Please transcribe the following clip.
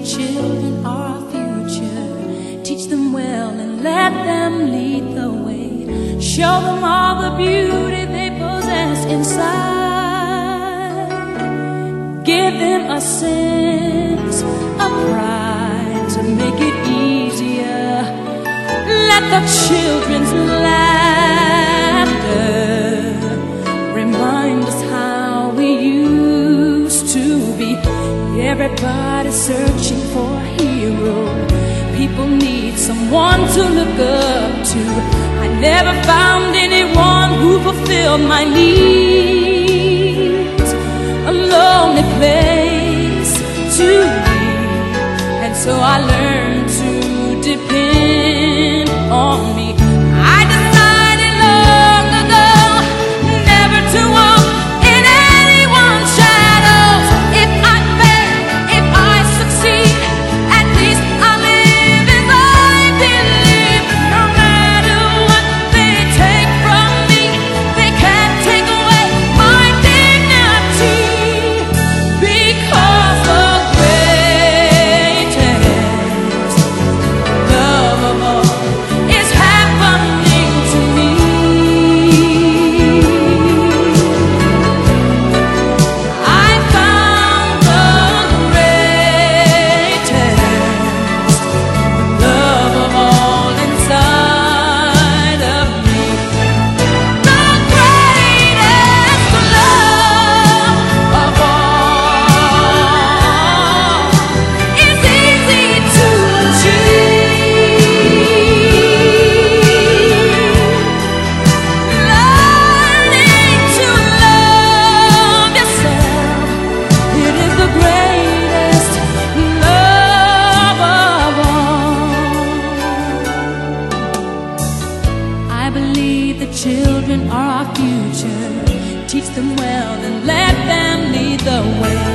children are our future. Teach them well and let them lead the way. Show them all the beauty they possess inside. Give them a sense of pride to make it easier. Let the children's laughter remind us how we used to be. Everybody's searching for a hero. People need someone to look up to. I never found anyone who fulfilled my needs. A lonely place to be, and so I learned to depend on me. I decided long ago never to walk in anyone's shadows. If I fail, if I succeed, at least I live as I believe. No matter what they take from me, they can't take away my dignity, because the greatest love of all is happening to me. I found the greatest love of all inside of me. The greatest love of all is easy to achieve. Learning to love yourself, it is the greatest love of all. I believe the children are our future. Teach them well and let them lead the way.